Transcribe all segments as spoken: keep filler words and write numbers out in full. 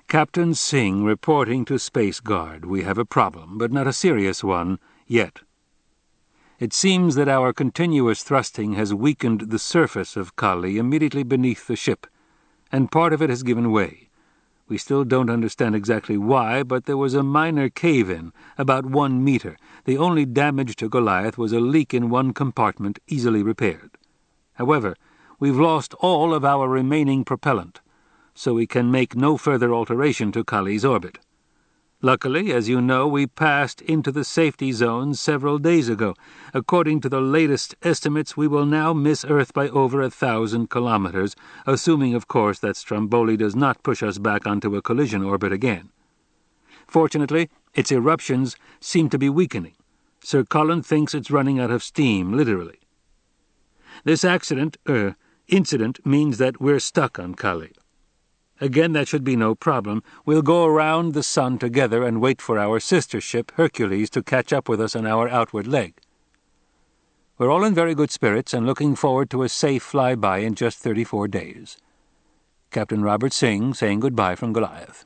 Captain Singh reporting to Space Guard. We have a problem, but not a serious one, yet. It seems that our continuous thrusting has weakened the surface of Kali immediately beneath the ship, and part of it has given way. We still don't understand exactly why, but there was a minor cave-in, about one meter. The only damage to Goliath was a leak in one compartment, easily repaired. However, we've lost all of our remaining propellant, so we can make no further alteration to Kali's orbit. Luckily, as you know, we passed into the safety zone several days ago. According to the latest estimates, we will now miss Earth by over a thousand kilometers, assuming, of course, that Stromboli does not push us back onto a collision orbit again. Fortunately, its eruptions seem to be weakening. Sir Colin thinks it's running out of steam, literally. This accident, er, incident, means that we're stuck on Kali. Again, that should be no problem. We'll go around the sun together and wait for our sister ship, Hercules, to catch up with us on our outward leg. We're all in very good spirits and looking forward to a safe flyby in just thirty-four days. Captain Robert Singh saying goodbye from Goliath.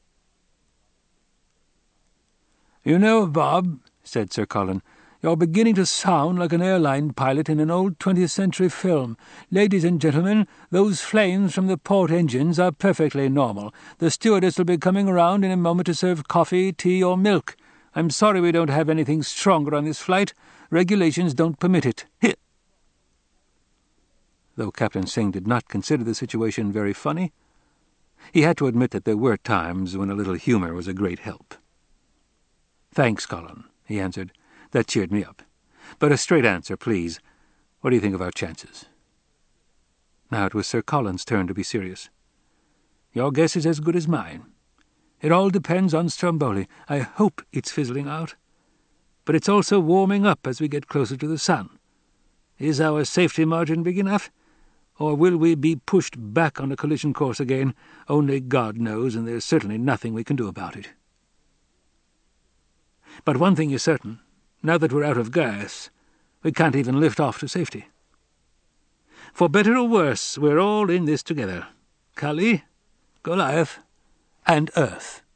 "You know, Bob," said Sir Colin, "you're beginning to sound like an airline pilot in an old twentieth century film. Ladies and gentlemen, those flames from the port engines are perfectly normal. The stewardess will be coming around in a moment to serve coffee, tea, or milk. I'm sorry we don't have anything stronger on this flight. Regulations don't permit it. Here." Though Captain Singh did not consider the situation very funny, he had to admit that there were times when a little humour was a great help. "Thanks, Colin," he answered. "That cheered me up. But a straight answer, please. What do you think of our chances?" Now it was Sir Colin's turn to be serious. "Your guess is as good as mine. It all depends on Stromboli. I hope it's fizzling out. But it's also warming up as we get closer to the sun. Is our safety margin big enough? Or will we be pushed back on a collision course again? Only God knows, and there's certainly nothing we can do about it. But one thing is certain. Now that we're out of gas, we can't even lift off to safety. For better or worse, we're all in this together. Kali, Goliath, and Earth."